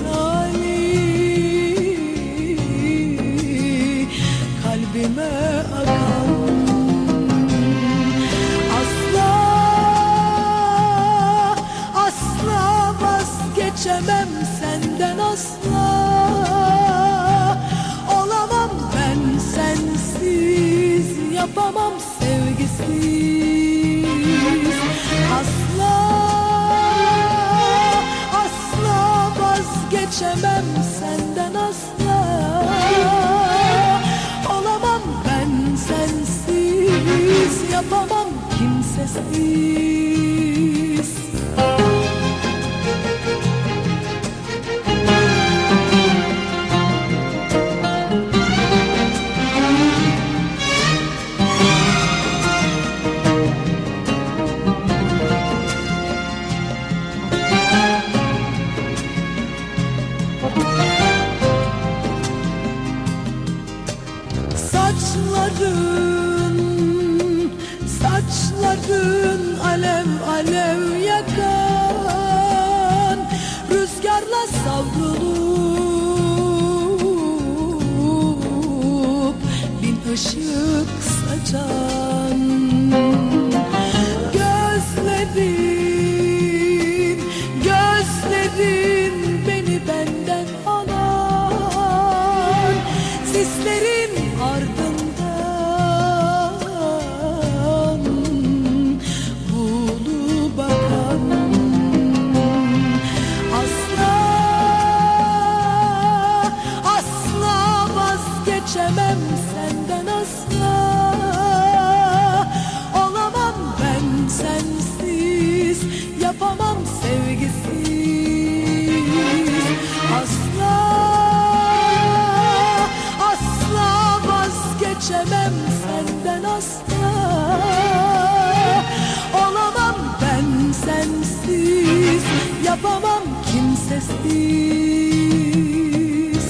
misali kalbime akan. Asla asla vazgeçemem senden, asla olamam ben sensiz, yapamam sevgisiz. Asla asla vazgeçemem senden, asla olamam ben sensiz, yapamam kimsesiz. Saçların alev alev yakan, rüzgarla savrulup bin ışık saçan. Gözlerin beni benden alan, sislerin ardından buğulu bakan. Asla asla vazgeçemem senden, asla olamam ben sensiz, yapamam sevgisiz. Asla asla vazgeçemem senden, asla olamam ben sensiz, yapamam kimsesiz.